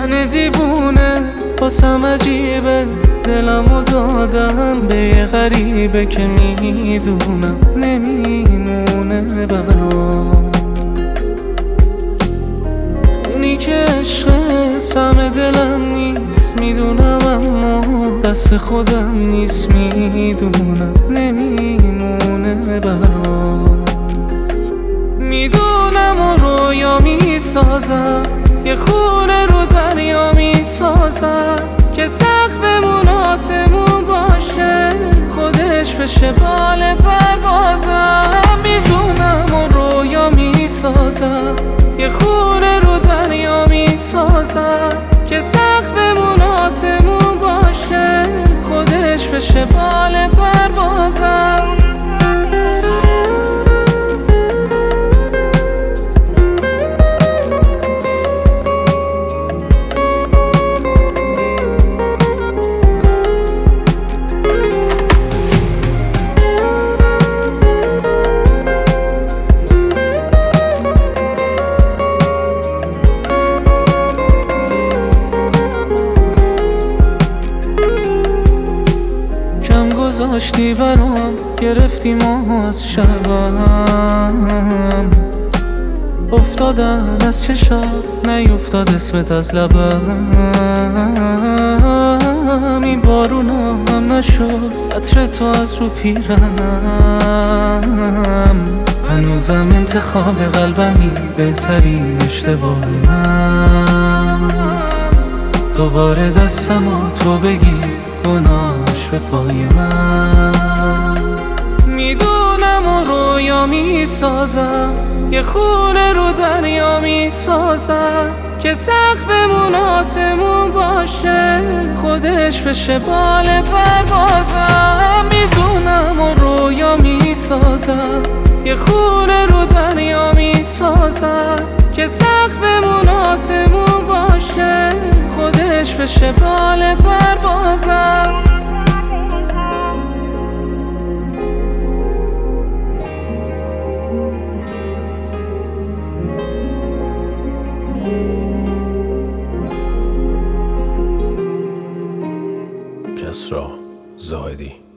من دیوونه باسم عجیبه، دلمو دادم به یه غریبه که میدونم نمیمونه برام. اونی که عشق سم دلم نیست میدونم، اما دست خودم نیست میدونم نمیمونه برام. میدونم و رویا میسازم، یه خونه رو دریا میسازم که سقفمون آسمون باشه، خودش بشه بال پروازم. میدونم و رویا میسازم، یه خونه رو دریا میسازم که سقفمون آسمون باشه، خودش بشه بال پروازم. گذاشتی برام، گرفتی ماهو از شبم، افتادم از چشات نیفتاد اسمت از لبم. این بارونا هم نشد عطر تو از رو پیرنم، هنوزم انتخاب قلبمی بهترین اشتباه من. دوباره دستمو تو بگیر گناهش به پای من. میدونم و رویا میسازم، یه خونه رو دریا میسازم که سقفمون آسمون باشه، خودش بشه بال پروازم. میدونم و رویا میسازم، یه خونه رو دریا میسازم که سقفمون آسمون باشه، خودش بشه بال پروازم. کسری زاهدی.